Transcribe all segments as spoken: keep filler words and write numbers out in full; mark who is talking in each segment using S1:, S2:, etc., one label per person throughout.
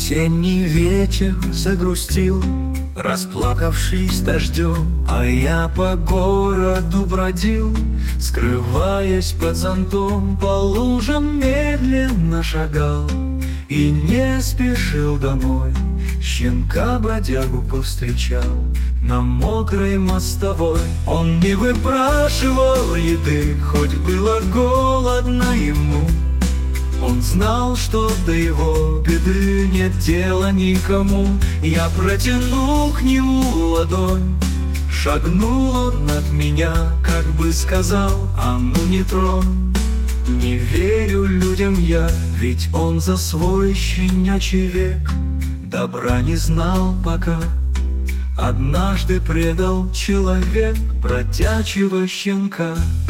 S1: Осенний вечер загрустил, расплакавшись дождем, а я по городу бродил, скрываясь под зонтом. По лужам медленно шагал и не спешил домой. Щенка-бродягу повстречал на мокрой мостовой. Он не выпрашивал еды, хоть было голодно ему. Он знал, что до его беды нет дела никому. Я протянул к нему ладонь, шагнул он от меня, как бы сказал: а ну не тронь. Не верю людям я, ведь он за свой щенячий век добра не знал пока. Однажды предал человек бродячего щенка.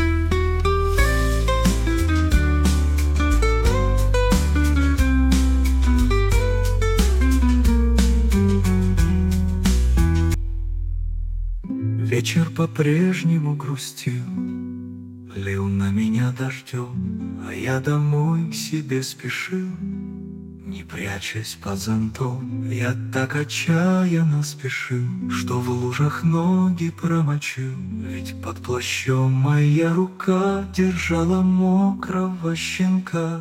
S1: Вечер по-прежнему грустил, лил на меня дождем, а я домой к себе спешил, не прячась под зонтом. Я так отчаянно спешил, что в лужах ноги промочил, ведь под плащом моя рука держала мокрого щенка.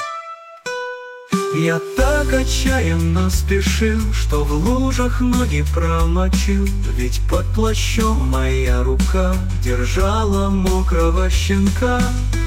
S1: Я так отчаянно спешил, что в лужах ноги промочил, ведь под плащом моя рука держала мокрого щенка.